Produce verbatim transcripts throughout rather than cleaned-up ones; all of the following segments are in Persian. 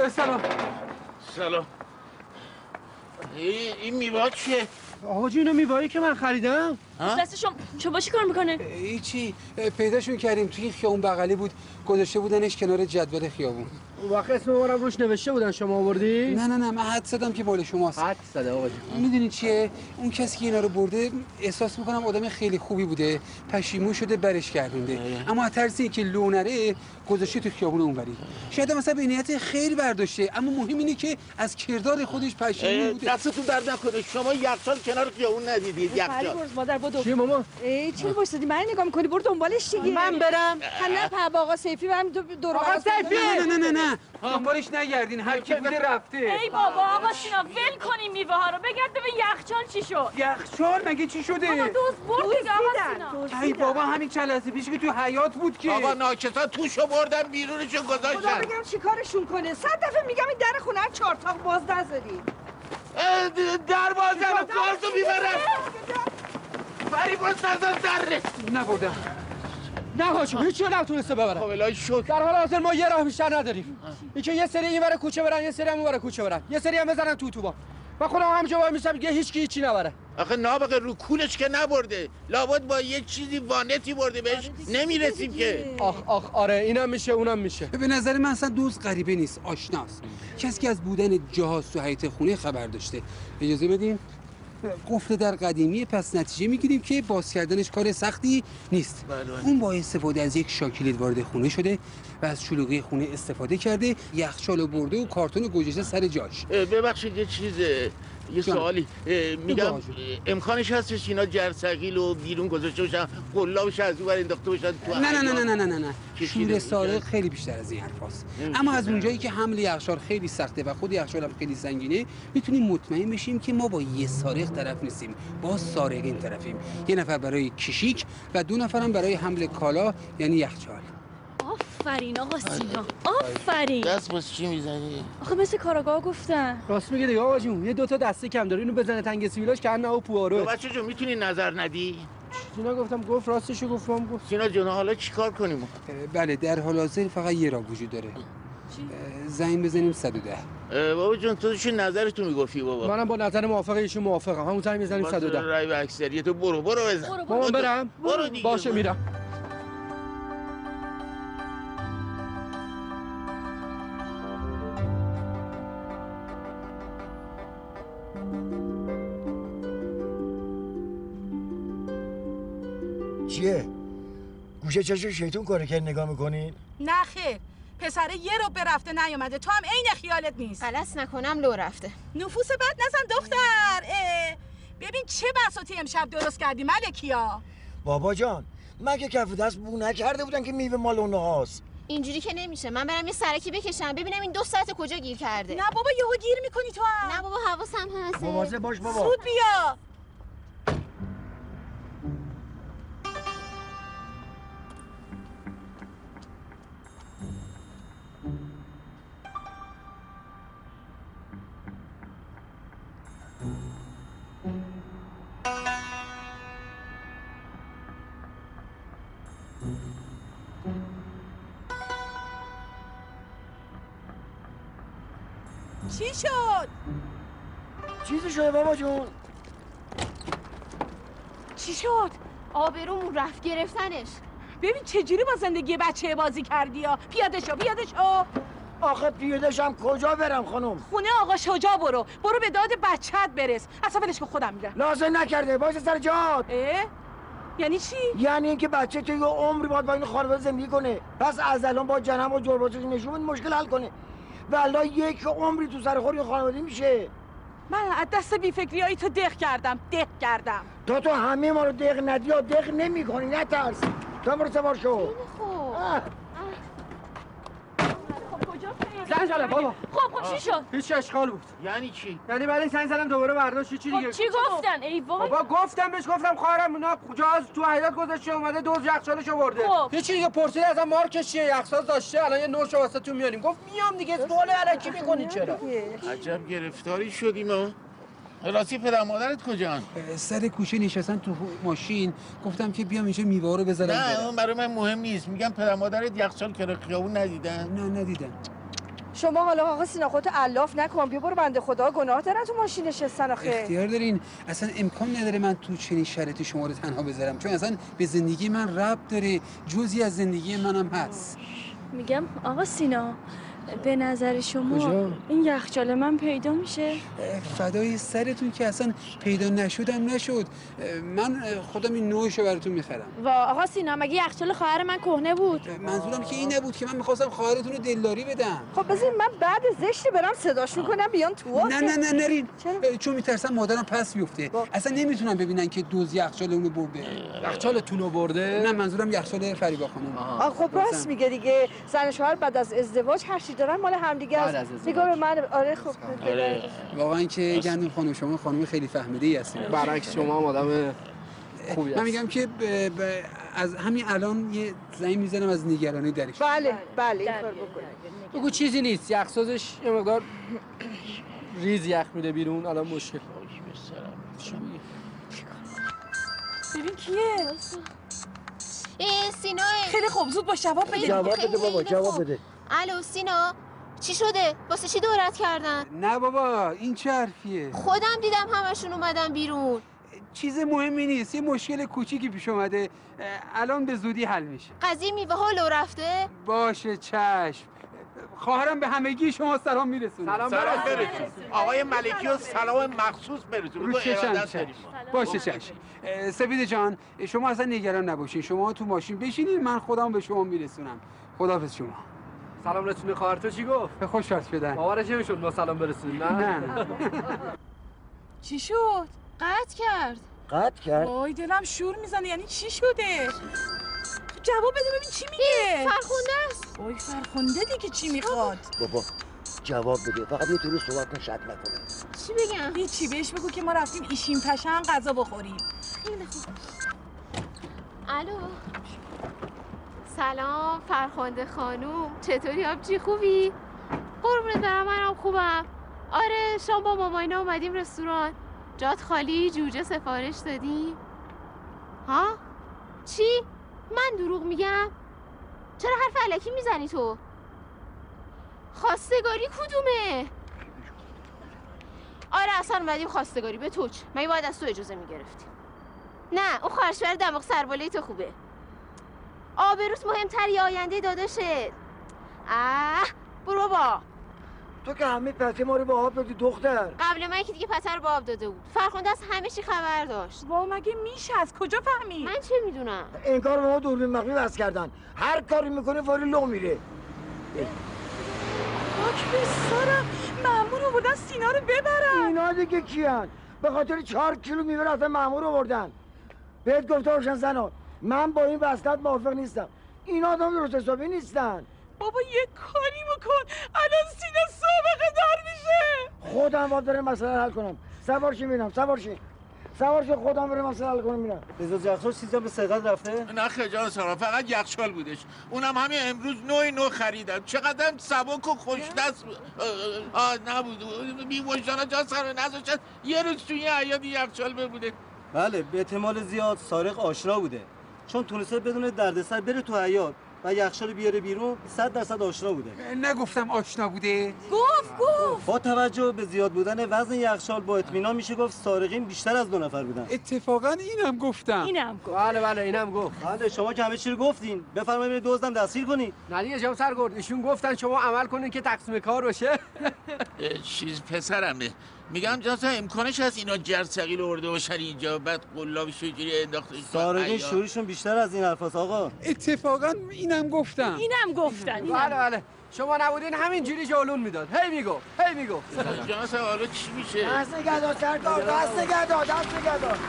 سلام. سلام. این میوه چیه؟ آقا جون، اینو میوه‌ای که من خریدم. دستشون شما چی کار میکنه؟ هیچی، پیداشون کردیم توی خیابون بغلی بود، گذاشته بودنش کنار جدول خیابون. اون وقت اسم ما رو روش نوشته بودن، شما آوردی؟ نه نه نه، من حد زدم که مال شماست. حد زده آقا جون. میدونی چیه؟ اون کسی که اینا رو برده احساس میکنم آدم خیلی خوبی بوده، پشیمون شده برش گردونده، اما از ترس اینکه لو نره گذاشته تو خیابون اونوری. شاید مثلا به نیت خیر برداشته، اما مهم اینه که از کردار خودش پشیمون بوده. دستتون درد نکنه، شما یخچال کنار خیابون ندیدید؟ یخچال مادر بدو. چی مامان؟ ای چرا وایسادی؟ من نگاه می‌کنی؟ برو دنبالش دیگه. من برم؟ نه پا آقا سیفی برم تو دور آقا سیفی. نه نه نه نه، دنبالش نگردین، هر کی بوده رفته. ای بابا آقا سینا ول کنیم میوه ها رو، بگرد ببین یخچال چی شد. یخچال مگه چی شده؟ آقا دوست برد دیگه آقا سینا. ای بابا همین چند لحظه پیش که تو حیاط بود که. آقا ناکسا توشو بردن بیرونشو گذاشتن. خدا بگم چیکارشون کنه؟ صد دفعه میگم این در خونه رو چهار تاق باز نذاری. در بازن و گازو میبرن. بری باز نزد دره. نبردم. نه حاجم، هیچی رو نتونسته ببرن. خب الهی شکر. در حال حاضر ما یه راه بیشتر نداریم. اینکه یه سری اینور کوچه برن، یه سری هم اونور کوچه برن، یه سری هم بزنن تو توبا. من خودم همینجا وای میستم دیگه هیچ کی هیچی نبره. آخه نابغه رو کولش که نبرده، لابد با یک چیزی وانتی برده، بهش نمیرسیم که. آخ آخ آره، اینم میشه اونم میشه. به نظر من اصلا دوست غریبه نیست، آشناست. کسی که از بودن جهاز تو حیاط خونه خبر داشته. اجازه بدین. قفل در قدیمی، پس نتیجه میگیریم که باز کردنش کار سختی نیست. بله. اون با استفاده از یک شاکلیت وارد خونه شده و از شلوغی خونه استفاده کرده، یخچالو برده و کارتون گوجهش سر جاش. ببخشید یه چیزه، یه سوالی میگم، امکانش هستش اینا جرثقیل و بیرون گذاشته باشن، قلابش از اون ور انداخته باشن تو؟ نه نه نه نه نه نه نه شور سارق خیلی بیشتر از این حرفاست. اما از اونجایی که حمل یخچال خیلی سخته و خود یخچال هم خیلی سنگینه، میتونیم مطمئن بشیم که ما با یه سارق طرف نیستیم، با سارقین طرفیم. یه نفر برای کشیک و دو نفرم برای حمل کالا، یعنی یخچال. آفرین آقا سینا، آفرین. دست باز چی میزنی؟ آخه مثل کاراگاه گفتن. راست میگه دیگه آقا جون، یه دو تا دسته کم داره، اینو بزنه تنگ سیبیلاش که نه و پوارو. بچه جون میتونی نظر ندی؟ سینا گفتم گفت، راستشو گفتم گفت. سینا جون حالا چیکار کنیم؟ بله در حال حاضر فقط یه راه وجود داره. زنگ بزنیم صد و ده. بابا جون تو چه نظرتو میگفتی بابا؟ منم با نظر موافق ایشون موافقم. همون زنگ بزنیم صد و ده. رای به اکثریت. برو برو بزن. مامان برم؟ برو دیگه. باشه میرم. چیه؟ گوشه چشم شیطون کاره که نگاه میکنین؟ نه خیر، پسره یه رو برفته نیومده، تو هم عین خیالت نیست. غلط نکنم لو رفته. نفوس بد نزن دختر. اه. ببین چه بساطی امشب درست کردی ملکیا. بابا جان، مگه کف دست بو نکرده بودن که میوه مال اونه هاست؟ اینجوری که نمیشه. من برم یه سرکی بکشم ببینم این دو ساعت کجا گیر کرده. نه بابا یهو گیر میکنی تو هم. نه بابا حواسم هست. مواظب باش بابا. زود بیا. چی شد؟ چیزی شده بابا جون؟ چی شد؟ آبرومون رفت گرفتنش. ببین چجوری با زندگی بچه بازی کردی یا پیاده شو پیاده شو. آخه پیاده شم کجا برم خانم؟ خونه آقا شجاع برو برو به داد بچت برس. اصلا ولش که خودم میرم. لازم نکرده باشه سر جات. اه؟ یعنی چی؟ یعنی اینکه بچه تو یه عمری باید با این خانواده زندگی کنه، پس از الان با جنم و جرباتش نشون این مشکل حل کنه. والله یک عمری تو سر خور یه خانواده میشه. من از دست بیفکریایی تو دق کردم دق کردم. تو تو همه ما رو دق ندی یا دق نمی کنی، نترس. تو برو سوار شو. زنگ زدم بابا. خب خب چی شد؟ هیچ اشکال بود. یعنی چی؟ یعنی بعد زنگ زدم دوباره برداشت چی دیگه. خب چی گفتن؟ ای وای. بابا گفتم بهش، گفتم خواهرم اونا جاز تو حیاط گذاشته اومده دوز یخچالشو برده. خب. هیچ دیگه پرسید ازم مارکش چیه، یخساز داشته، الان یه نورشو واسهتون میاریم. گفت میام دیگه. سوال الکی میکنی چرا؟ عجب گرفتاری شدیم ما. راستی پدر مادرت کجان؟ سر کوچه نشستن تو ماشین، گفتم که بیام اینجا میوه رو بذارم. نه اون برای من مهم نیست. میگم پدر مادرت یخچال کنار خیابون ندیدن؟ نه ندیدن. شما حالا آقا سینا خودتو علاف نکن، بیا برو بنده خدا گناه دارن تو ماشین نشستن آخه. اختیار دارین، اصلا امکان نداره من تو چنین شرایطی شما رو تنها بذارم، چون اصلا به زندگی من ربط داره، جزئی از زندگی منم هست. میگم آقا سینا به نظر شما کجا؟ این یخچال من پیدا میشه؟ فدای سرتون که اصلا پیدا نشدم نشد. من خودم این نوعشو براتون میخرم. وا آقا سینا مگه یخچال خواهر من کهنه بود؟ منظورم که این نبود که من میخواستم خواهرتون رو دلداری بدم. خب بذار من بعد زشتی برم صداشون کنم بیان تو. نه نه نه نرین، چون میترسم مادرم پس بیفته. اصلا نمیتونم ببینن که دوز یخچال اونو برده. یخچالتون رو برده؟ نه منظورم یخچال فریبا خانم. آ خب راست میگه دیگه، زن و شوهر بعد از ازدواج هر چی دارن مال همدیگه است. نگاه به من. آره خب واقعا که گندم خانم شما خانم خیلی فهمیده ای هستین. برعکس شما هم آدم خوبی من میگم که ب... ب... از همین الان یه زنگ میزنم از نگرانی درش. بله بله این کار بکنید. بگو چیزی نیست، یخسازش یه مقدار ریز یخ میده بیرون، الان مشکل. ببین کیه؟ ای سینا خیلی خوب، زود باش جواب بده. جواب بده بابا، جواب بده. الو سینا، چی شده؟ واسه چی دورت کردن؟ نه بابا این چه حرفیه؟ خودم دیدم همشون اومدن بیرون. چیز مهمی نیست، یه مشکل کوچیکی پیش اومده، الان به زودی حل میشه. قضیه میوه ها لو رفته؟ باشه چشم. خواهرم به همگی شما سلام میرسونه. سلام برسون. آقای ملکی و سلام مخصوص برسون. رو چشم. باشه چشم. سپیده جان شما اصلا نگران نباشین، شما تو ماشین بشینید، من خودم به شما میرسونم. خداحافظ شما. سلام رسونی خواهر تو چی گفت؟ خوشحال شدن. باورش نمیشد ما سلام برسونیم. نه نه چی شد؟ قطع کرد. قطع کرد؟ وای دلم شور میزنه، یعنی چی شده؟ جواب بده ببین چی میگه. فرخنده است. وای فرخنده دیگه چی میخواد؟ بابا جواب بده، فقط یه طوری صحبت کن شک نکنه. چی بگم؟ هیچی، بهش بگو که ما رفتیم ایشیم پشن غذا بخوریم. خیلی خوب. الو سلام فرخنده خانوم، چطوری آبجی خوبی؟ قربونت برم منم خوبم. آره شام با ماماینا اومدیم رستوران. جات خالی، جوجه سفارش دادیم. ها؟ چی؟ من دروغ میگم؟ چرا حرف علکی میزنی تو؟ خواستگاری کدومه؟ آره اصلا اومدیم خواستگاری به توچ. من باید از تو اجازه میگرفتیم. نه اون خواهرشور دماغ سربالای تو خوبه. آبروت مهمتر یا آینده داداشت؟ اه برو بابا. تو که همه پته ما رو به آب دادی دختر. قبل من که دیگه پته رو به آب داده بود. فرخنده از همه چی خبر داشت. وا مگه میشه؟ از کجا فهمی؟ من چه میدونم؟ این کار به ما دوربین مخفی وصل کردن، هر کاری میکنه فوری لو میره. خاک به سرم، مأمور آوردن سینا رو ببرن. اینا دیگه کیان؟ به خاطر چهار کیلو میوه رفتن مأمور آوردن. بهت گفته باشن زنا من با این وصلت موافق نیستم. اینا آدم درست حسابی نیستن. بابا یه کاری بکن، الان سینا سابقه دار میشه. خودم باید برم مسئله حل کنم. سوار شی میرم، سوار شی. سوار شی خودم برم مسئله حل کنم میرم. ازاز یخچال چیزا به سرقت رفته؟ نه خجان سلام، فقط یخچال بودش. اونم همین امروز نوع نو خریدم. چقدر سبک و خوشدست آه نبود. بی وجدانا جا سر نذاشتن یه روز توی عیاد یخچال بمونه. بله به احتمال زیاد سارق آشنا بوده، چون تونسته بدون دردسر بره تو حیاط و یخچال بیاره بیرون. صد درصد آشنا بوده. نگفتم آشنا بوده؟ گفت گفت. با توجه به زیاد بودن وزن یخچال با اطمینان میشه گفت سارقین بیشتر از دو نفر بودن. اتفاقا اینم گفتم. اینم گفت. بله بله اینم گفت. بله شما که همه چی رو گفتین، بفرمایید دزدم دستگیر کنید. نه دیگه جناب سرگرد، ایشون گفتن شما عمل کنین که تقسیم کار بشه. چیز پسرمه میگم جاسا امکانش هست اینا جرثقیل آورده باشن اینجا بعد قلابش رو جوری انداختش. سارقین شوریشون بیشتر از این حرفاست آقا. اتفاقا اینم گفتم. اینم گفتن. بله بله شما نبودین همینجوری جلون میداد. هی میگفت هی میگفت. جاسا حالا چی میشه؟ دست نگه دار سرکار، دست نگه دار، دست نگه دار.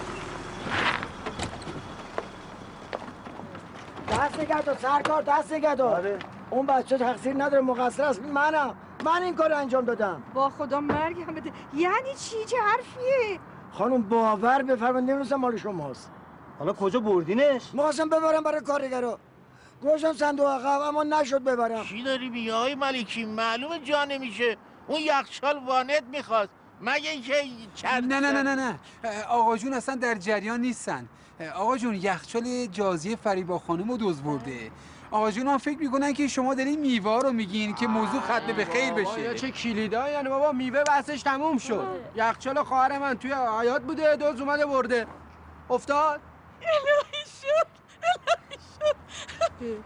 دست نگه دار سرکار، دست نگه دار. اون بچه تقصیر نداره، مقصر است منم. من این کار انجام دادم. با خدا مرگم بده. یعنی چی؟ چه حرفیه؟ خانم باور بفرمایید نمی‌دونستم مال شماست. حالا کجا بردینش؟ می‌خواستم ببرم برای کارگرا. گذاشتم صندوق عقب اما نشد ببرم. چی داری میگی آقای ملکی؟ معلومه جا نمیشه. اون یخچال وانت میخواست. مگه اینکه چرت نه نه نه نه نه آقا جون اصلا در جریان نیستن. آقا جون یخچال جازی فریبا خانم رو دزد برده. آقا جون هم فکر میکنن که شما دارین میوه رو میگین که موضوع ختم به خیر بشه. چه کلیدا یعنی بابا میوه بحثش تموم شد. یخچال خواهر من توی حیاط بوده، دزد اومده برده. افتاد؟ الهی شد. الهی شد.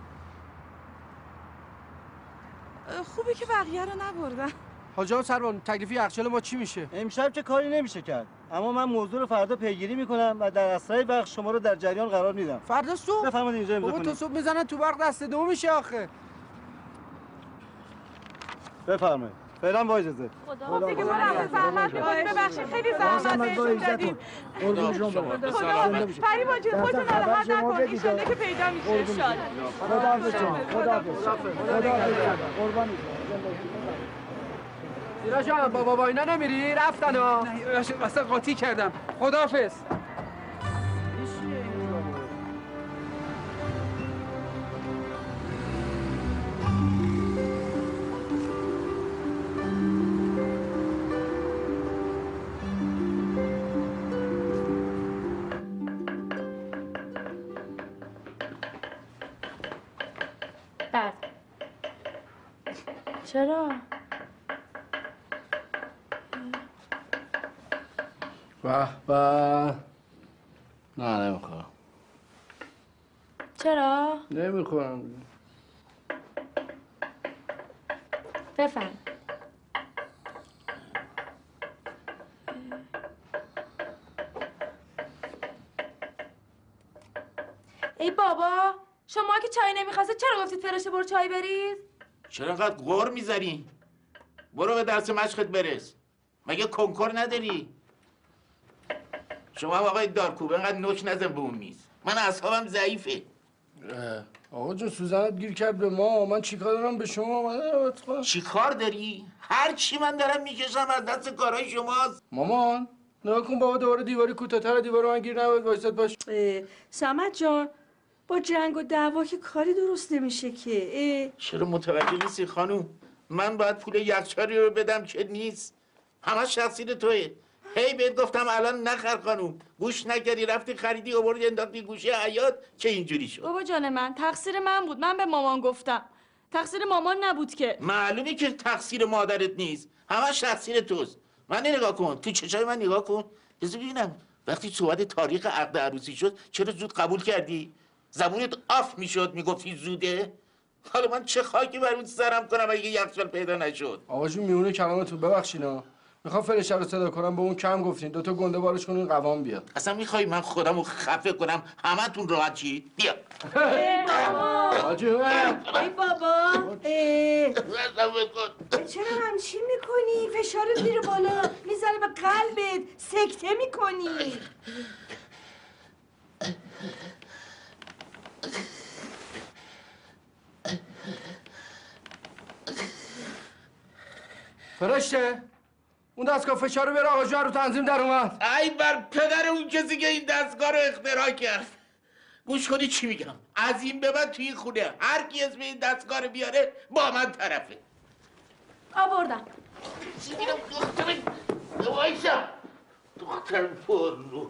خوبه که بقیه رو نبردن. حاج آقا سروان تکلیف یخچال ما چی میشه؟ امشب چه کاری نمیشه کرد، اما من موضوع رو فردا پیگیری میکنم و در اسرع وقت شما رو در جریان قرار میدم. فردا صبح؟ بفرمایید اینجا امضا بابا کنید. تو صبح میزنن تو برق دست دو میشه آخه. بفرمایید. فعلا با اجازه. خدا دیگه ما رفت زحمت می‌کنیم، ببخشید خیلی زحمت بهشون دادیم. خدا فریبا جون خودتون ناراحت نکن، ان شاءالله که پیدا میشه ان شاءالله. خداحافظ شما. خداحافظ. خداحافظ. قربان سینا جان با بابا اینا نمیری؟ رفتن ها. نه اصلا قاطی کردم. خداحافظ. چرا؟ به به. نه نمیخورم. چرا؟ نمیخورم. بفهم. ای بابا شما که چای نمیخواسته چرا گفتید فرشه برو چای بریز؟ چرا انقدر غر میذاری؟ برو به درس مشقت برس. مگه کنکور نداری؟ شما آقای دارکوب انقدر نوش نزن به اون میز. من اعصابم ضعیفه. آقا جون سوزنت گیر کرد به ما. من چیکار دارم به شما اومدم؟ چیکار داری؟ هر چی من دارم میکشم از دست کارهای شماست. مامان نگاه کن بابا دوباره دیواری کوتاه‌تر دیوار من گیر نباید وایساد باش. سمت جان با جنگ و دعوا که کاری درست نمیشه که. چرا متوجه نیستی خانوم؟ من باید پول یخچالی رو بدم که نیست. همه تقصیر توئه. هی بهت گفتم الان نخر خانوم. گوش نکردی رفتی خریدی آوردی انداختی گوشه حیاط که اینجوری شد. بابا جان من تقصیر من بود. من به مامان گفتم. تقصیر مامان نبود که. معلومه که تقصیر مادرت نیست. همش تقصیر توست. من نگاه کن. تو چشای من نگاه کن. بذار ببینم. وقتی صحبت تاریخ عقد عروسی شد چرا زود قبول کردی؟ زبونت آف میشد میگفتی زوده؟ حالا من چه خاکی بر اون سرم کنم اگه یخچال پیدا نشد؟ آقا جون میونه کلامتون ببخشینا. میخوام فرشه رو صدا کنم به اون کم گفتین دو تا گنده بارش کنین قوام بیاد. اصلا میخوای من خودمو خفه کنم همتون راحت چی؟ بیا. ای بابا چرا همچین میکنی؟ فشارت میره بالا میزنه به قلبت سکته میکنی. فرشته اون دستگاه فشار رو بیاره آقا جان رو تنظیم در اومد. ای بر پدر اون کسی که این دستگاه رو اختراع کرد. گوش کنی چی میگم؟ از این به بعد توی این خونه هر کی اسم این دستگاه رو بیاره با من طرفه. آوردم. چی میگم دختر وایسا دختر پررو.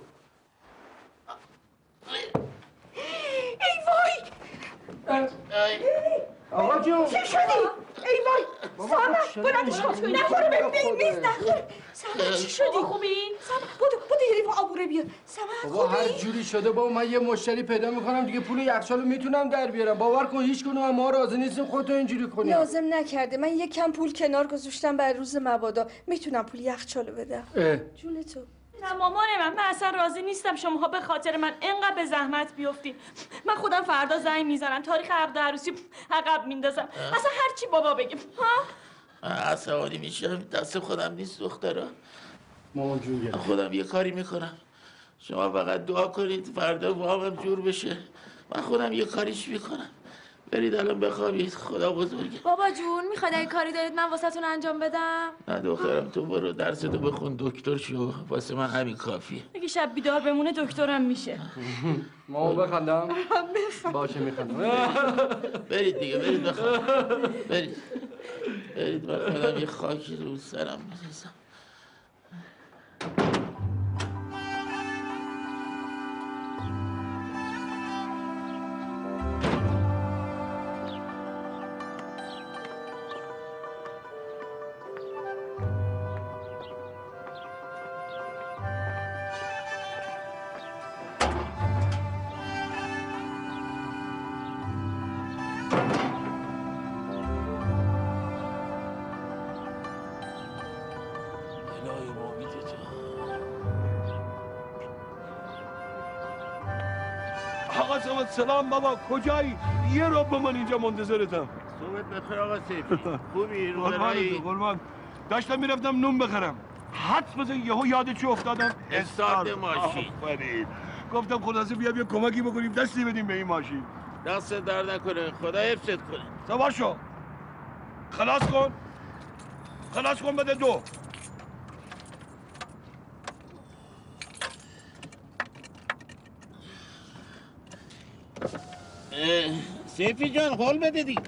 ای وای آقا جون چی شدی؟ ای وای ساما بلندش کن نخوره به میز نخوره. ساما چی شدی؟ خوبی؟ ساما بودو بودو یه لیوان آبوره بیار. ساما بابا هر جوری شده بابا من یه مشتری پیدا میکنم دیگه پول یخچالو میتونم در بیارم. باور کن هیچ کدوم ما راضی نیستیم خودت اینجوری کنی. لازم نکرده من یک کم پول کنار گذاشتم برای روز مبادا. میتونم پول یخچالو بدم. جون تو. نه مامان من من اصلا راضی نیستم شماها به خاطر من انقدر به زحمت بیفتین. من خودم فردا زنگ میزنم تاریخ عقد عروسی عقب میندازم. اصلا هر چی بابا بگیم ها. عصبانی میشم دست خودم نیست دخترا. مامان جون گرم. خودم یه کاری میکنم. شما فقط دعا کنید فردا وامم جور بشه. من خودم یه کاریش میکنم. برید الان بخوابید. خدا بزرگه. بابا جون میخواد اگه کاری دارید من واسهتون انجام بدم؟ نه دخترم تو برو درستو بخون دکتر شو. واسه من همین کافیه. اگه شب بیدار بمونه دکترم میشه. مامان بخندم؟ باشه میخندم. برید دیگه برید بخواب. برید. برید من خودم یه خاکی رو سرم می‌ریزم. آقا سلام سلام بابا کجایی؟ یه رب من اینجا منتظرتم. صبحت بخیر آقا سیفی. خوبی؟ قربانت قربان. داشتم میرفتم نون بخرم. حدس بزن یهو یاد چی افتادم؟ استارت ماشین. آفرین. گفتم خلاصه بیا یه کمکی بکنیم دستی بدیم به این ماشین. دست درد نکنه خدا حفظت کنه. سوار شو. خلاص کن. خلاص کن بده دو. سیفی جان حال بده دی.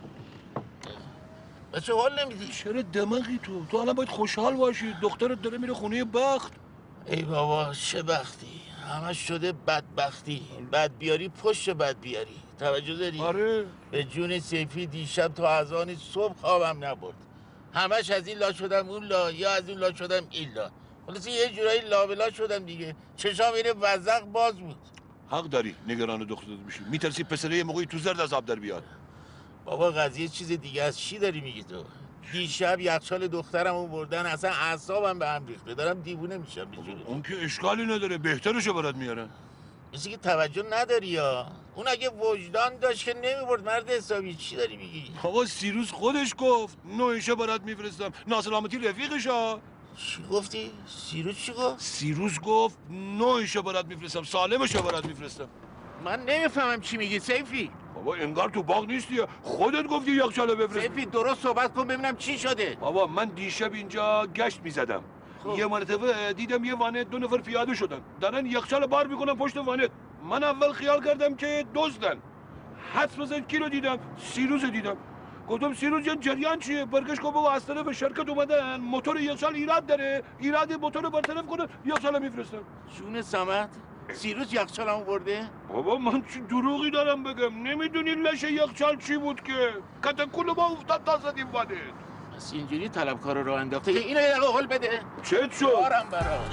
بچه حال نمیدی؟ چرا دماغی تو؟ تو الان باید خوشحال باشی. دخترت داره میره خونه بخت. ای بابا چه بختی. همش شده بدبختی. بد بیاری پشت بد بیاری. توجه داری؟ آره. به جون سیفی دیشب تا اذان صبح خوابم نبرد. همش از این لا شدم اون لا یا از اون لا شدم این لا. خلاص یه جورایی لابلا شدم دیگه. چشام اینه وزق باز بود. حق داری نگران دخترت میشی. میترسی پسره یه موقعی تو زرد از آب در بیاد. بابا قضیه چیز دیگه از چی داری میگی تو؟ دیشب یخچال دخترمو بردن اصلا اعصابم به هم ریخته. دارم دیوونه میشم بیچاره. اون که اشکالی نداره بهترشو برات میارن. مثل که توجه نداری یا اون اگه وجدان داشت که نمیبرد مرد حسابی. چی داری میگی؟ بابا سیروس خودش گفت نوعشه برات میفرستم. ناسلامتی رفیقشا. چی گفتی؟ سیروس چی گفت؟ سیروس گفت نوعشه برات میفرستم سالمشو برات میفرستم. من نمیفهمم چی میگی سیفی. بابا انگار تو باغ نیستی خودت گفتی یخچالو بفرست. سیفی درست صحبت کن ببینم چی شده. بابا من دیشب اینجا گشت میزدم. خب. یه مرتبه دیدم یه وانت دو نفر پیاده شدن دارن یخچال بار میکنن پشت وانت. من اول خیال کردم که دزدن. حدس بزن کی رو دیدم؟ سیروس دیدم. گفتم سیروس جان جریان چیه؟ برگشت گفت بابا از طرف شرکت اومدن موتور یخچال ایراد داره. ایراد موتور برطرف کنه یخچال میفرستن. جون صمد سیروس یخچالمو برده؟ بابا من چی دروغی دارم بگم؟ نمیدونی لش یخچال چی بود که کتکول ما افتاد تا زدیم وانت. پس اینجوری طلبکارو راه انداخته که اینو یه دقیقه حل بده. چه شد؟ دارم براش.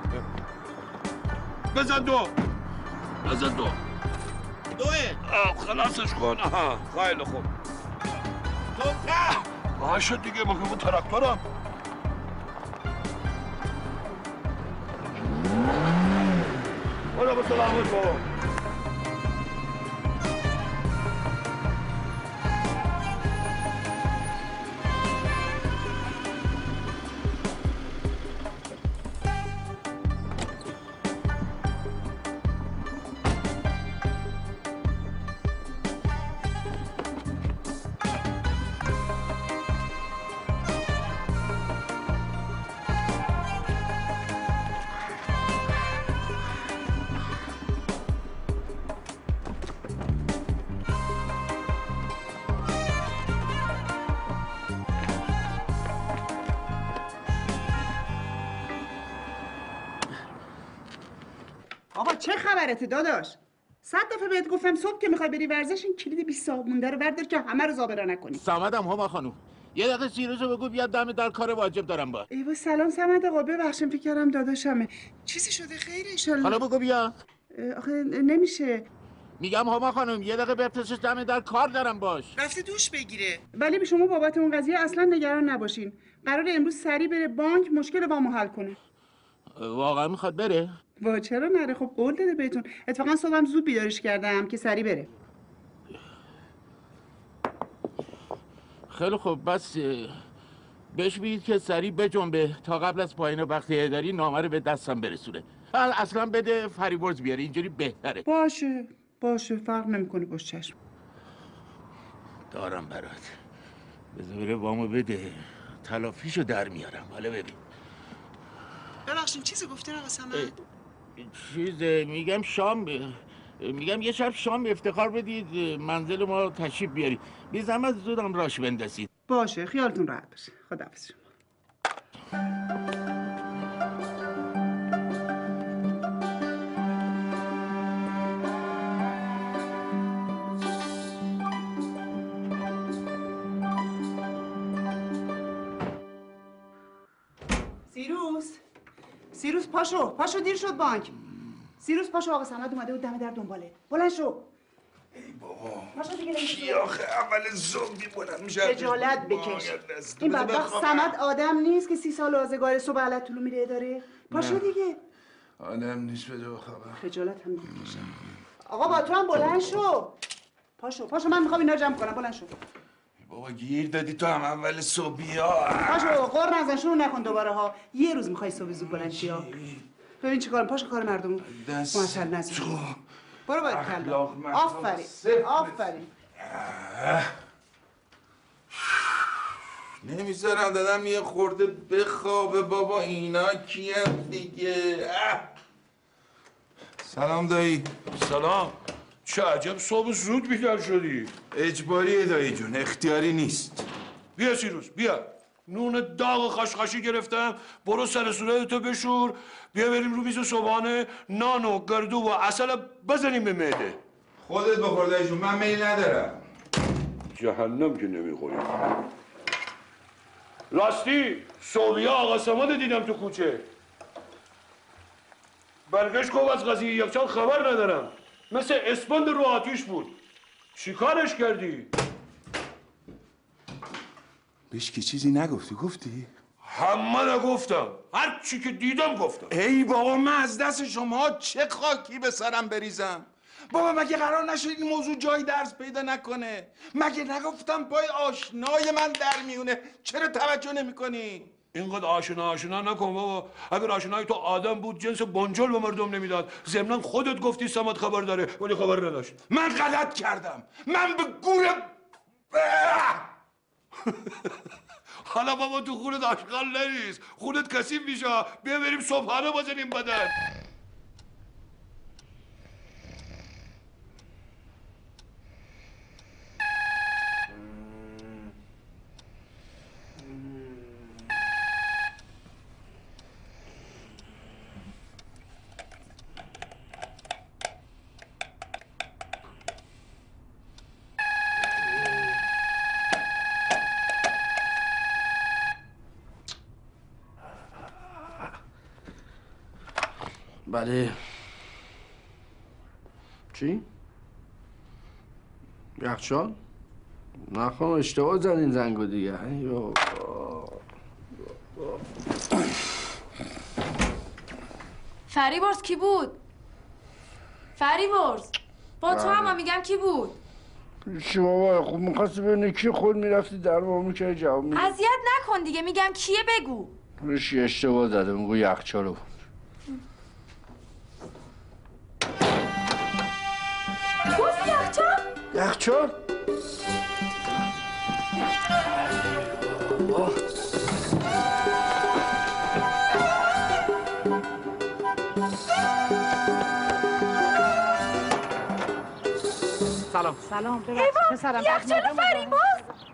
بزن دو. بزن دو. دوه. خلاصش کن. آها خیلی خوب. تو که؟ آها شد دیگه مگه اون تراکتورم. برو به سلامت بابا. آقا چه خبرته داداش؟ صد دفعه بهت گفتم صبح که میخوای بری ورزش این کلید بیست صاحب مونده رو بردار که همه رو زابرا نکنی. صمدم هما خانوم یه دقیقه سیروسو بگو بیاد دم در کار واجب دارم با. ایوا سلام صمد آقا ببخشید فکر کردم داداشمه. چیزی شده خیر ان شاء الله؟ حالا بگو بیا. آخه نمیشه. میگم هما خانوم یه دقیقه بفرستش دم در کار دارم باش. رفته دوش بگیره. ولی به شما بابت اون قضیه اصلا نگران نباشین. قرار امروز سری بره بانک مشکل وامو حل کنه. واقعا میخواد بره؟ وا چرا نره خب قول داده بهتون. اتفاقا صبحم زود بیدارش کردم که سری بره. خیلی خوب بس بهش بگید که سری بجنبه تا قبل از پایان وقت اداری نامه رو به دستم برسونه. اصلا بده فریبرز بیاره اینجوری بهتره. باشه باشه فرق نمیکنه باش چشم. دارم برات. بذار بره وامو بده تلافیشو در میارم. حالا ببین. ببخشید چیزی گفتین آقا صمد؟ چیز میگم شام میگم یه شب شام افتخار بدید منزل ما تشریف بیارید. بی زحمت زودم راش بندازید. باشه خیالتون راحت باشه. خداحافظ شما. سیروس پاشو پاشو دیر شد بانک. سیروس پاشو آقا صمد اومده بود دم در دنباله. بلند شو. ای بابا پاشو دیگه کی آخه اول صبح بلند میشه خجالت بکش. این بدبخت صمد آدم نیست که سی سال آزگار صبح علت طلوع میره داره. پاشو دیگه. آدم نیست بده خبر. خجالت هم نمیکشه. آقا با تو هم بلند شو. پاشو پاشو من میخوام اینا جمع کنم. بلند شو. بابا گیر دادی تو هم اول صبح بیا. پاشو قر نزن شروع نکن دوباره ها. یه روز میخوای صبح زود بلند شی ها. ببین چیکار پاشو کار مردم معطل نزن. برو باید کلا. آفرین آفرین. نمیذارم دادم یه خورده بخوابه بابا. اینا کیم دیگه؟ سلام دایی. سلام. چه عجب صبح زود بیدار شدی؟ اجباریه دایی جون، اختیاری نیست. بیا سیروس بیا. نون داغ خشخشی گرفتم، برو سر صورتتو بشور، بیا بریم رو میز صبحانه نان و گردو و عسل بزنیم به معده. خودت بخور دایی جون، من میل ندارم. جهنم که نمیخوری. راستی صبحیا آقا صمد دیدم تو کوچه. برگشت گفت از قضیه یخچال خبر ندارم، مثل اسپند رو آتیش بود. چی کارش کردی؟ بهش که چیزی نگفتی؟ گفتی؟ همه نگفتم، هر چی که دیدم گفتم. ای بابا من از دست شما چه خاکی به سرم بریزم؟ بابا مگه قرار نشد این موضوع جای درس پیدا نکنه؟ مگه نگفتم پای آشنای من در میونه؟ چرا توجه نمی کنی؟ اینقدر آشنا آشنا نکن بابا. اگر آشنای تو آدم بود جنس بنجل به مردم نمیداد. ضمناً خودت گفتی صمد خبر داره ولی خبر نداشت. من غلط کردم. من به گور حالا بابا تو خونت آشغال نریز، خونت کثیف میشه. بیا بریم صبحانه بزنیم بدن. بله. چی؟ یخچال؟ نه خانم اشتباه زدین زنگو دیگه. فریبرز کی بود؟ فریبرز با تو هم میگم کی بود؟ شما بابا خب میخواستی ببینی کی خود میرفتی در با میکردی جواب میدی. اذیت نکن دیگه، میگم کیه بگو. روشی اشتباه زده میگو یخچالو. گفت یخچال؟ یخچال؟ سلام. سلام ببخشید پسرم. یخچال فریبرز؟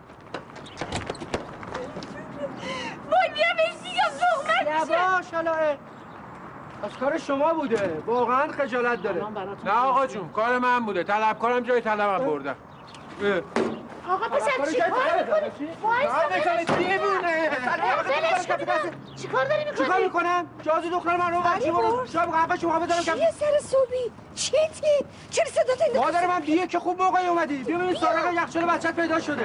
وای بیا بهش میگم لقمت میشه. یواش حالا از کار شما بوده. واقعا خجالت داره. نه آقا جون کار من بوده. طلبکارم جای طلبم بردم. آقا پسر چی کار میکنی؟ وایسا دیوونه. چی کار داری میکنی؟ چی کار میکنم؟ جازی دختر من رو بچه برو شب قهوه شما بذارم کم. چیه سر صبحی؟ چیتی؟ چرا صدات این مادرم هم دیگه که خوب موقعی اومدی. بیا ببین سارق یخچال بچت پیدا شده.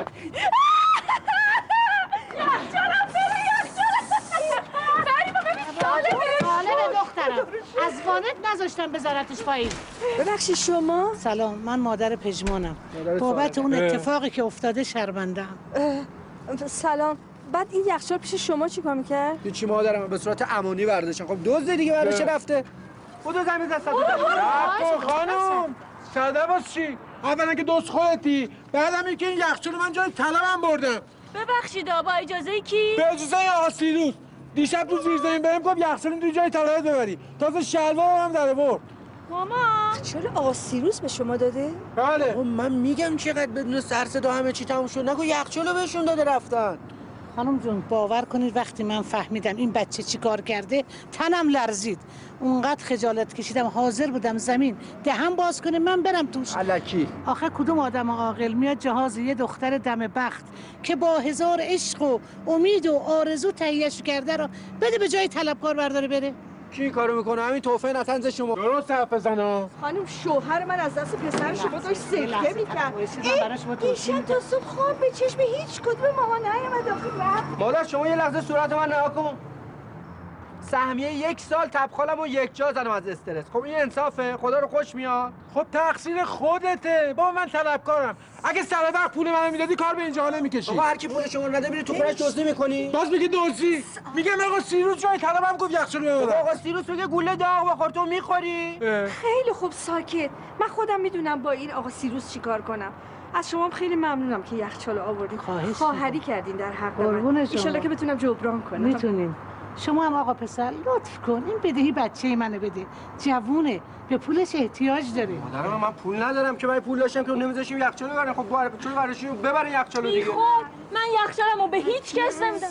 یخچالم بره یخچالم. فریبا ببین سالمه. سالمه دخترم. از وانت نذاشتم بذارتش پایین. ببخشید شما؟ سلام من مادر پژمانم. بابت اون اتفاقی که افتاده شرمنده‌ام. سلام. بعد این یخچال پیش شما چیکار میکرد؟ چی مادرم به صورت امانی برداشتم. خب دزد دیگه برای چه رفته؟ بودو زمین دست داد. خانم ساده باش چی؟ اولا که دوست خودتی، بعدم اینکه این یخچال من جای طلبم بردم. ببخشید با اجازه کی؟ به اجازه آقا سیروس. دیشب تو زیر زمین بریم گفت یخچال تو جای طلبت ببری. تازه شلوار هم در آورد. ماما چرا آقا سیروس به شما داده؟ بله. من میگم چقدر بدون سر صدا همه چی تموم شد. نگو یخچالو بهشون داده رفتن. خانم جون باور کنید وقتی من فهمیدم این بچه چی کار کرده تنم لرزید. اونقدر خجالت کشیدم حاضر بودم زمین دهن باز کنه من برم توش. الکی. آخه کدوم آدم عاقل میاد جهاز یه دختر دم بخت که با هزار عشق و امید و آرزو تهیه‌اش کرده رو بده به جای طلبکار برداره بره؟ کی کارو میکنه؟ همین توفه نتنز شما. درست حرف بزنا. خانم شوهر من از دست پسر شما داشت سکته میکرد. ایشان تا صبح خواب به چشم هیچ کدوم ماها نیامد آخه رفت. مادر شما یه لحظه صورت من نگاه کن. سهمیه یک سال تبخالم و یک جا زدم از استرس. خب این انصافه؟ خدا رو خوش میاد. خب تقصیر خودته. بابا من طلبکارم. اگه سر وقت پول منو میدادی کار به اینجا نمیکشی. آقا هر کی پول شما نده میری تو خونش دزدی میکنی؟ باز میگی دزدی؟ میگم آقا سیروس جای طلبم گفت یخچال ببر. آقا سیروس میگه گوله داغ بخور تو میخوری؟ خیلی خوب ساکت. من خودم میدونم با این آقا سیروس چیکار کنم. از شما خیلی ممنونم که یخچال آوردین. خواهری کردین در حق من. ان شاءالله که بتونم جبران کنم. میتونیم. شما هم آقا پسر لطف کن این بدهی بچه منو بده. جوونه به پولش احتیاج داره. مادرم من پول ندارم که من پول داشتم که نمیذاشیم یخچال ببرن. خب بار چون براشون ببرن یخچالو دیگه. خب من یخچالمو به هیچ کس نمیدم.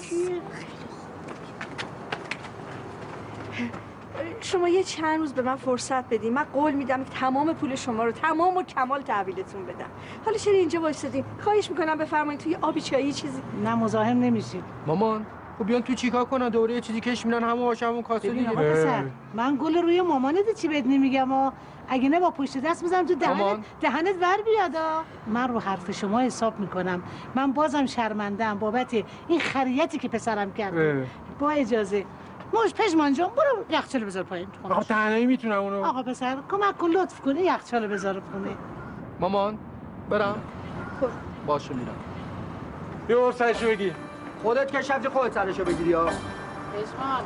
شما یه چند روز به من فرصت بدین. من قول میدم تمام پول شما رو تمام و کمال تحویلتون بدم. حالا چرا اینجا وایسادین؟ خواهش میکنم بفرمایید توی آبی چایی چیزی. نه مزاحم نمیشید. مامان خب بیان تو چیکار کنن؟ دوره یه چیزی کش میرن همون باشه همون کاسه دیگه. آقا پسر من گل روی مامانت چی بهت نمیگم ها. اگه نه با پشت دست بزنم تو دهنت دهنت ور بیادا. من رو حرف شما حساب میکنم. من بازم شرمنده‌ام بابت این خریتی که پسرم کرده. با اجازه موش پژمان جان برو یخچال بذار پایین. آقا تنهایی میتونم اونو. آقا پسر کمک کن لطف کن یخچال بذار خونه. مامان برم. باشه میرم. بیا سرشو بگی. خودت که شفتی خودت سرشو بگیری ها. پژمان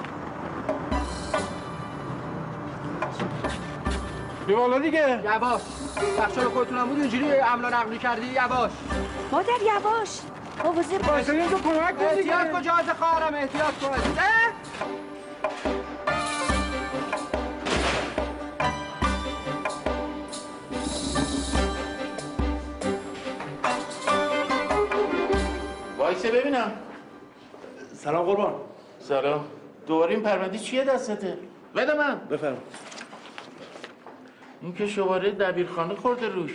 بیا بالا دیگه. یواش. یخچال خودتونم بود اینجوری عملا نقلی کردی یواش. مادر یواش. مواظب باش. اینجا کمک کن دیگه. احتیاط کجا از خواهرم احتیاط کن. وایسه ببینم. سلام قربان. سلام. دوباره این پرونده چیه دستته؟ بده من. بفرم. این که شماره دبیرخانه خورده روش.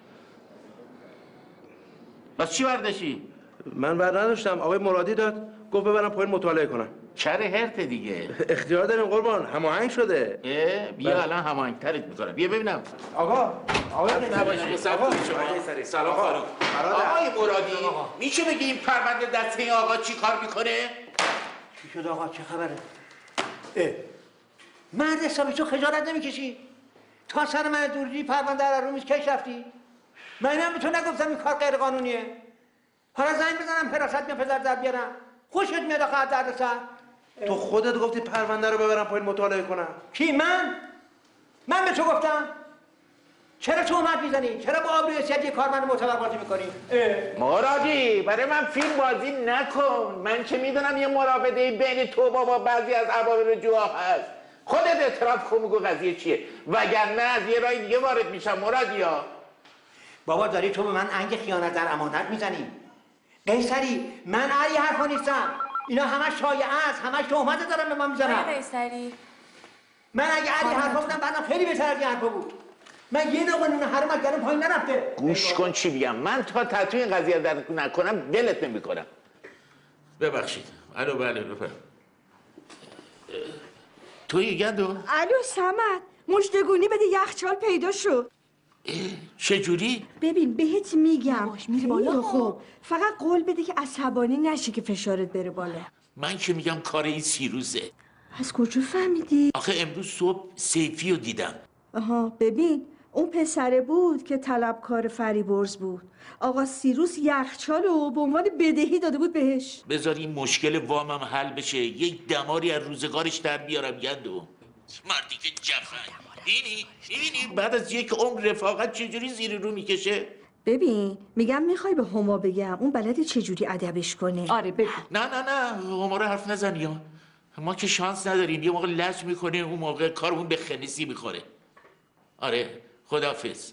بس چی برداشتی؟ من بر نداشتم. آقای مرادی داد گفت ببرم پایین مطالعه کنم. چره هرت دیگه. اختیار داریم قربان. هماهنگ شده. اه بیا بله. الان هماهنگ ترت میکنم. بیا ببینم. آقا آقا نباشید سلام شما. سلام خانم. آقای مرادی میشه بگی این پرونده دست این آقا چی کار میکنه؟ چی شد آقا چه خبره؟ اه مرد حسابی تو خجالت نمیکشی؟ تا سر من دوری پرونده رو رو میز کش رفتی؟ من هم به تو نگفتم این کار غیر قانونیه. حالا زنگ بزنم حراست میام پدر در بیارم. خوشت میاد آخه درد سر. تو خودت گفتی پرونده رو ببرم پایین مطالعه کنم. کی من؟ من به تو گفتم؟ چرا تهمت میزنی؟ چرا با آبروی حیثیت یک کارمند معتبر بازی میکنی؟ مرادی برای من فیلم بازی نکن. من که میدونم یه مراوده بین تو با بعضی از عوامل جوها هست. خودت اعتراف کن بگو قضیه چیه، وگرنه از یه راه دیگه وارد میشم. مرادیا بابا داری تو به من انگ خیانت در امانت میزنی. قیصری من علی حرفا نیستم. اینا همش شایعه است، همش تهمت دارن به من میزنن. قیصری من اگه علی حرفا بودم بعدم خیلی بهتر از این حرفا بود. من یه نوع نون حرمت کردم پایین نرفته. گوش کن چی بگم. من تا تتو این قضیه در نکنم دلت نمیکنم. ببخشید. الو بله بفرم. توی گندو؟ الو سمد مجدگونی بده یخچال پیدا شد. چجوری؟ ببین بهت میگم میره بالا. خب فقط قول بده که عصبانی نشی که فشارت بره بالا. من که میگم کار این سیروسه. از کجا فهمیدی؟ آخه امروز صبح سیفی رو دیدم. آها ببین اون پسره بود که طلبکار فریبرز بود. آقا سیروس یخچال رو به عنوان بدهی داده بود بهش. بذار این مشکل وامم حل بشه، یک دماری از روزگارش در بیارم. گندو مردی که جفن اینی اینی بعد از یک عمر رفاقت چجوری زیر رو میکشه. ببین میگم میخوای به هما بگم اون بلدی چجوری ادبش کنه. آره بگو. نه نه نه هما رو حرف نزنی. ما که شانس نداریم. یه موقع لج میکنه اون موقع کارمون به خنیسی میخوره. آره خداحافظ.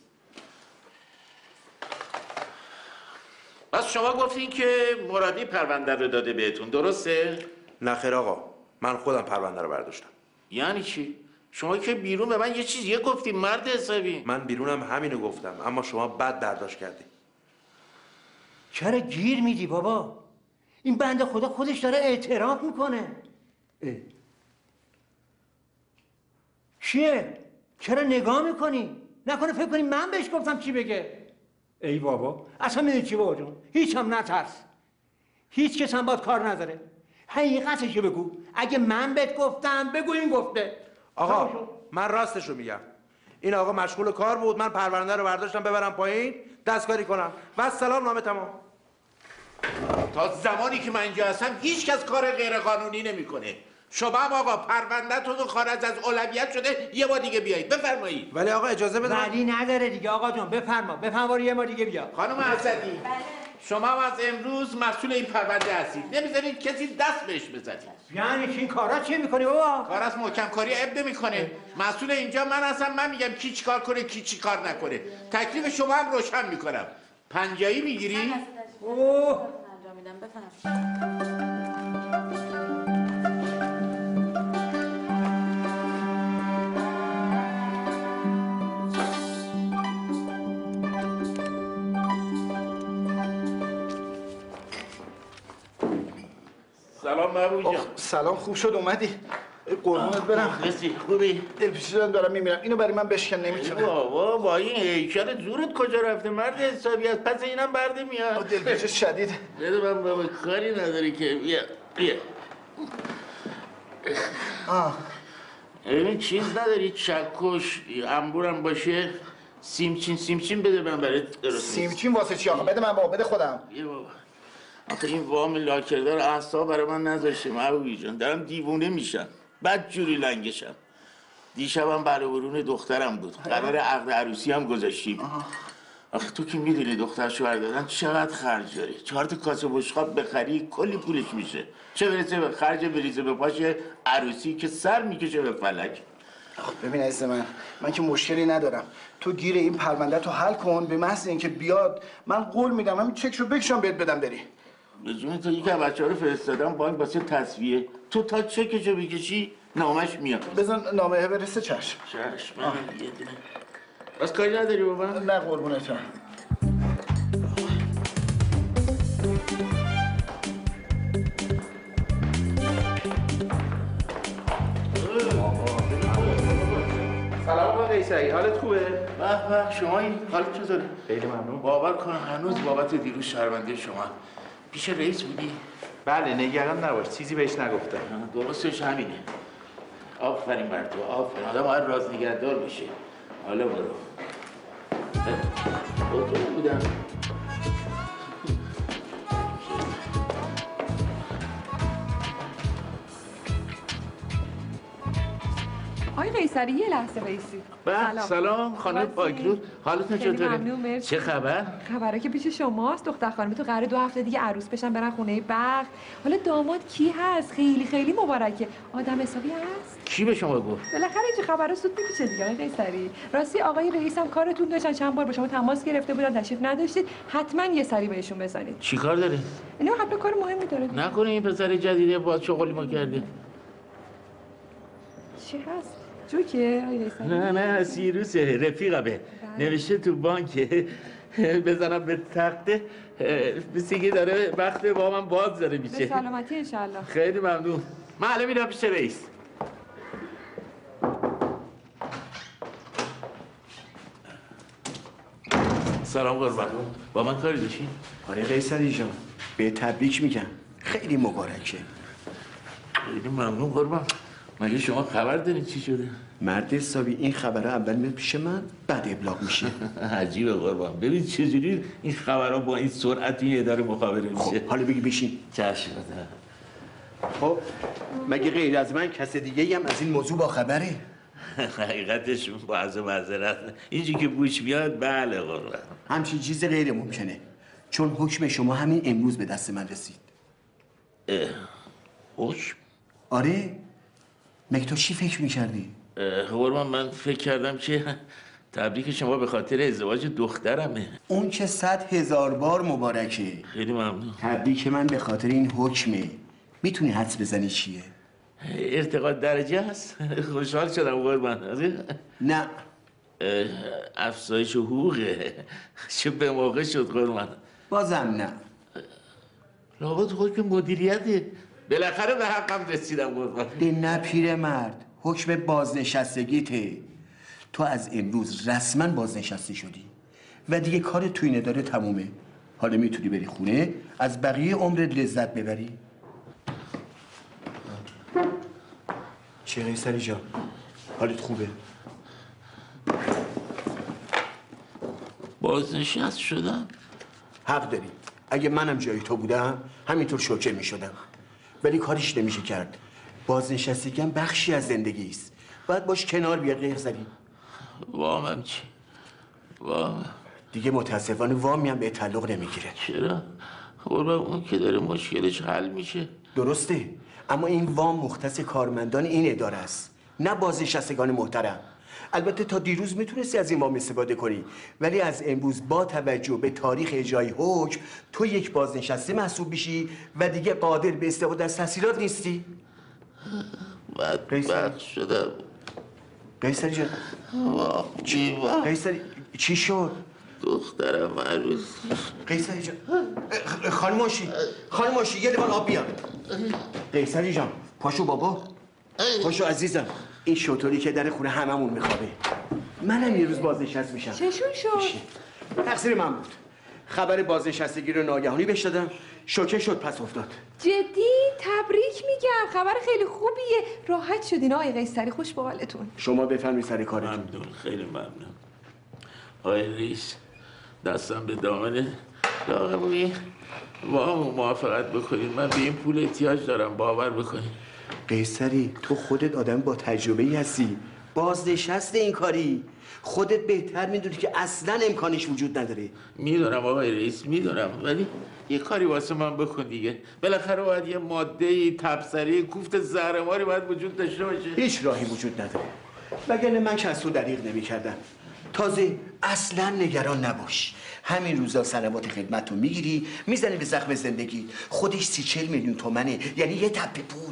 بس شما گفتین که مرادی پرونده رو داده بهتون درسته؟ نه خیر آقا من خودم پرونده رو برداشتم. یعنی چی؟ شما که بیرون به من یه چیز یه گفتیم مرد حسابی. من بیرونم همینو گفتم اما شما بد برداشت کردی. چرا گیر میدی بابا؟ این بنده خدا خودش داره اعتراف میکنه. چیه؟ چرا نگاه میکنی؟ نکنه فکر کنی من بهش گفتم چی بگه؟ ای بابا اصلا میدونی چی بابا جون؟ هیچ هم نترس. هیچ کس هم باید کار نداره. حقیقتشو بگو. اگه من بهت گفتم بگو این گفته. آقا من راستشو میگم. این آقا مشغول کار بود، من پرونده رو برداشتم ببرم پایین دستکاری کنم و سلام نامه تمام. تا زمانی که من اینجا هستم هیچ کس کار غیر قانونی نمیکنه. شما هم آقا پرونده‌تون خارج از اولویت شده، یه بار دیگه بیایید. بفرمایید. ولی آقا اجازه بده. ولی نداره دیگه آقا جون. بفرما. بفرما یه بار دیگه بیا. خانم اسدی شما هم از امروز مسئول این پرونده هستید. نمیذارید کسی دست بهش بزنید. یعنی چی این کارا چی میکنی بابا؟ کار از محکم کاری اب نمیکنه. مسئول اینجا من هستم، من میگم کی چی کار کنه کی چی کار نکنه. تکلیف شما هم روشن میکنم. پنجایی میگیری؟ اوه سلام محبوب جان. سلام، خوب شد اومدی. قربونت برم. مرسی. خوبی؟ دلپیچی دارم دارم میمیرم. اینو برای من بشکن نمیتونم. بابا با این هیکل زورت کجا رفته مرد حسابی؟ از پس اینم برده میاد. دلپیچ شدید. بده من بابا کاری نداری که. بیا بیا. آه. این چیز نداری چکش انبورم باشه؟ سیمچین سیمچین بده من برای درست. سیمچین واسه چی آقا؟ بده من بابا، بده خودم. بیا بابا. آخه این وام لاکردار اعصاب برای من نذاشته محبوبی جان. دارم دیوونه میشم. بد جوری لنگشم. دیشبم برآورون دخترم بود. قرار عقد عروسی هم گذاشتیم. آخه تو که میدونی دختر شوهر دادن چقدر خرج داره. چهار تا کاسه بشقاب بخری کلی پولش میشه. چه برسه به خرج بریزه به پاش عروسی که سر میکشه به فلک. ببین عزیز من، من که مشکلی ندارم. تو گیر این پرونده تو حل کن. به محض اینکه بیاد من قول میدم همین چکشو بکشم بهت بدم بری. به جون تو یکی از بچه‌ها رو فرستادم بانک واسه تصفیه. تو تا چکشو بکشی نامش میاد. بزن نامه برسه. چشم چشم. یه دونه. بس کاری نداری بابا؟ نه قربونتم. سلام آقا قیصری، حالت خوبه؟ به به شما این حالت چطوره؟ خیلی ممنون. باور کن هنوز بابت دیروز شهرونده شما پیش رئیس بودی؟ بله نگران نباش، چیزی بهش نگفتم. درستش همینه. آفرین بر تو، آفرین. آدم باید راز نگهدار بشه. حالا برو. با تو بودم. آقای قیصری یه لحظه بایستید. سلام. سلام خانم پاکرو، حالتون چطوره؟ ممنون. چه خبر؟ خبره که پیش شماست. دختر خانم تو قراره دو هفته دیگه عروس بشن برن خونه بخت. حالا داماد کی هست؟ خیلی خیلی مبارکه. آدم حسابی هست؟ کی به شما گفت؟ بالاخره این خبرا سود میپیچه دیگه آقای قیصری. راستی آقای رئیس هم کارتون داشتن، چند بار با شما تماس گرفته بودن، تشریف نداشتید. حتما یه سری بهشون بزنید. چیکار داره؟ اینا حتما کار مهمی داره. نکنه این پسر جدیده باز شغلی ما کرده. چی هست؟ جوکه آقای قیصری؟ نه نه سیروسه رفیقمه. نوشته تو بانک بزنم به تخته مثل که داره وقت با من باز داره میشه. به سلامتی انشالله. خیلی ممنون. من الان میرم پیش رئیس. سلام قربان. با من کاری داشتین؟ آره قیصری جان، به تبریک میگم. خیلی مبارکه. خیلی ممنون قربان. مگه شما خبر دارین چی شده؟ مرد حسابی این خبرها اول میاد پیش من بعد ابلاغ میشه. عجیبه قربان. ببین چجوری این خبرها با این سرعت این اداره مخابره میشه. خب حالا بگی بشین. چشم. خب مگه غیر از من کس دیگه هم از این موضوع با خبره؟ حقیقتش با عرض معذرت اینجی که بوش میاد بله قربان. همچین چیز غیر ممکنه، چون حکم شما همین امروز به دست من رسید. حکم؟ آره. مگه تو چی فکر میکردی؟ قربان من فکر کردم که تبریک شما به خاطر ازدواج دخترمه. اون که صد هزار بار مبارکه. خیلی ممنون. تبریک من به خاطر این حکمه. میتونی حدس بزنی چیه؟ ارتقا درجه هست؟ خوشحال شدم قربان. نه. افزایش حقوقه. چه به موقع شد قربان. بازم نه. لابد حکم مدیریته. بالاخره به حقم رسیدم قربان. ده نه پیرمرد، حکم بازنشستگیته. تو از امروز رسما بازنشسته شدی و دیگه کار تو این اداره تمومه. حالا میتونی بری خونه از بقیه عمرت لذت ببری. چه قیصری جان؟ حالت خوبه؟ بازنشست شدم؟ حق داری. اگه منم جای تو بودم همینطور شوکه میشدم، ولی کاریش نمیشه کرد. بازنشستگی هم بخشی از زندگی است، باید باش کنار بیاد. قیصری وامم چی؟ وام دیگه متاسفانه وامی هم به تعلق نمیگیره. چرا؟ قربان اون که داره مشکلش حل میشه. درسته، اما این وام مختص کارمندان این اداره است، نه بازنشستگان محترم. البته تا دیروز میتونستی از این وام استفاده کنی، ولی از امروز با توجه به تاریخ اجرای حکم تو یک بازنشسته محسوب میشی و دیگه قادر به استفاده از تحصیلات نیستی. بدبخت شدم. قیصری جان چی؟ قیصری چی شد؟ دخترم عروس. قیصری جان خانماشی خانماشی یه لیوان آب بیار. قیصری جان پاشو بابا، پاشو عزیزم. این شطوری که در خونه هممون میخوابه. منم یه روز بازنشست میشم. چشون شد؟ تقصیر من بود. خبر بازنشستگی رو ناگهانی بهش دادم، شوکه شد پس افتاد. جدی؟ تبریک میگم، خبر خیلی خوبیه. راحت شدین آقای قیصری، خوش به حالتون. شما بفرمایید سر کارتون. ممنون، خیلی ممنون. آقای رئیس دستم به دامنه لاغه بوی وام موافقت بکنید. من به این پول احتیاج دارم، باور بکنید. قیصری تو خودت آدم با تجربه ای هستی، بازنشست این کاری. خودت بهتر میدونی که اصلا امکانش وجود نداره. میدونم آقای رئیس میدونم، ولی یه کاری واسه من بکن دیگه. بالاخره باید یه ماده تبصره کوفت زهرماری باید وجود داشته باشه. هیچ راهی وجود نداره، وگرنه من که از تو دریغ نمی‌کردم. تازه اصلا نگران نباش، همین روزا سنوات خدمت رو میگیری میزنی به زخم زندگی. خودش سی چل میلیون تومنه، یعنی یه تپه پول.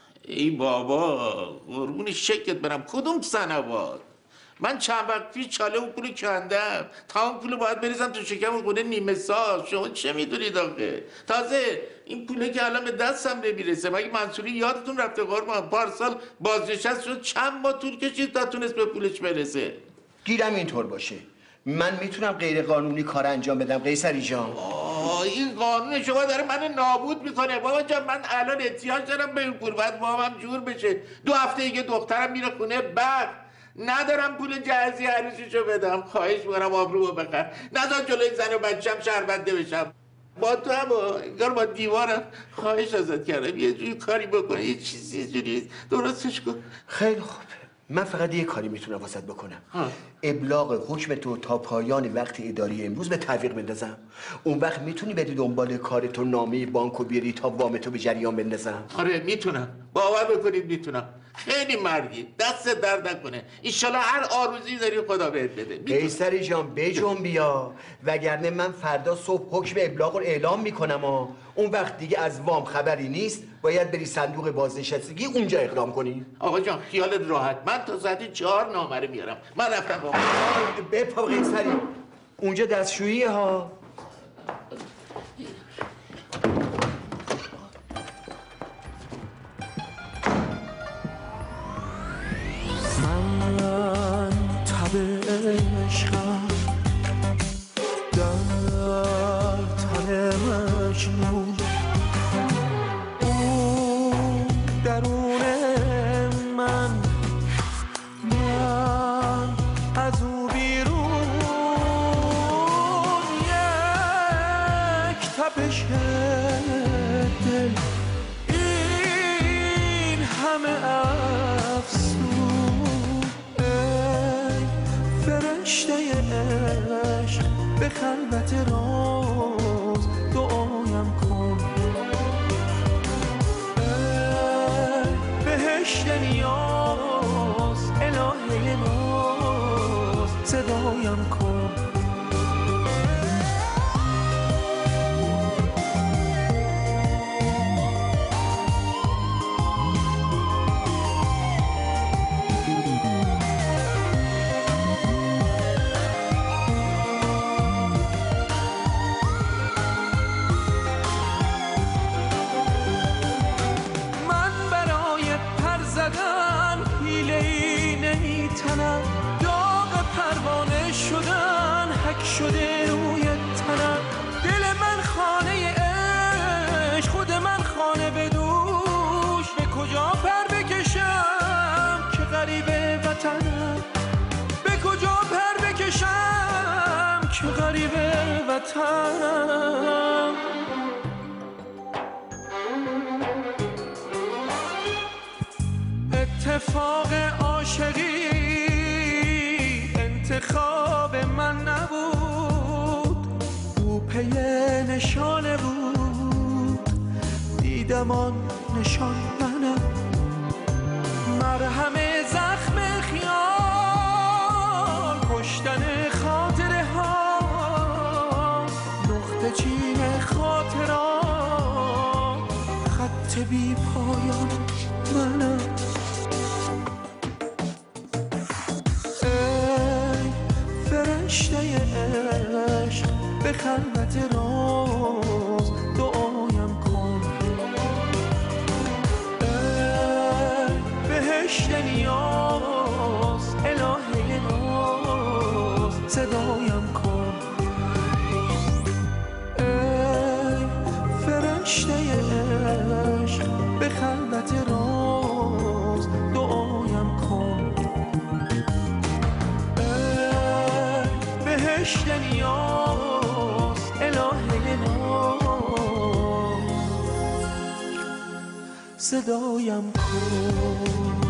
ای بابا قربون شکلت برم، کدوم سنوات؟ من چند وقت پیش چاله اون پولو کندم، تا اون پولو باید بریزم تو شکم اون خونه نیمه ساز. شما چه میدونید آخه؟ تازه این پوله که الان به دستم نمیرسه. مگه منصوری یادتون رفته قربان پارسال بازنشست شد، چند ماه طول کشید تا تونست به پولش برسه. گیرم اینطور باشه، من میتونم غیر قانونی کار انجام بدم قیصری جان؟ آه این قانون شما داره من نابود میکنه. بابا جان من الان احتیاج دارم به این پول، باید وامم جور بشه. دو هفته دیگه دخترم میره خونه بعد ندارم پول جهازی عروسیشو بدم. خواهش میکنم آبرومو بخر، نذار جلوی زن و بچه‌م شرمنده بشم. با تو هم انگار با دیوارم. خواهش ازت کردم یه جوری کاری بکنه، یه چیزی یه جوری درستش کن. خیلی خوب، من فقط یه کاری میتونم واسط بکنم. ها. ابلاغ حکم تو تا پایان وقت اداری امروز به تعویق بندازم. اون وقت میتونی بدی دنبال کارتو نامه بانکو بیاری تا وامتو به جریان بندازم. آره میتونم، باور بکنید میتونم. خیلی مردی، دست درد نکنه. ایشالا هر آرزویی داری خدا بهت بده. قیصری جان بجنب بیا، وگرنه من فردا صبح حکم ابلاغ رو اعلام میکنم و اون وقت دیگه از وام خبری نیست، باید بری صندوق بازنشستگی اونجا اقدام کنی. آقا جان خیالت راحت، من تا ساعت چهار نامه رو میارم. من رفتم با بپا قیصری، اونجا دستشوییه ها. من تب عشقم در تن مجنون، اون درون من، من از او بیرون. یک تپش دل، این همه افسون. فرشته عشق به خلوت راز دعایم کن. ای بهشت نیاز، الهه ناز صدایم کن. شده روی تنم. دل من خانه عشق، خود من خانه به دوش. به کجا پر بکشم که غریب وطنم؟ به کجا پر بکشم که غریب وطنم؟ اتفاق عاشقی انتخاب من نبود، او پی نشانه بود، دیدم آن نشان منم. مرهم زخم خیال، کشتن خاطره ها، نقطه چین خاطرات، خط بی پایان منم. فرشته عشق به خلوت راز دعایم کن. ای بهشت نیاز، الهه ناز صدایم کن. ای فرشته عشق به خلوت راز دعایم کن. بهشت نیاز، الهه ناز صدایم کن.